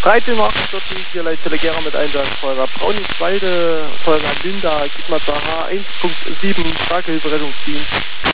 1348, hier Leitzelle Gera mit Einsatz, Feuerwehr Brauniswalde, Feuerwehr Linda, Gitmatzer H 1.7, Starke Hilfe Rettungsdienst.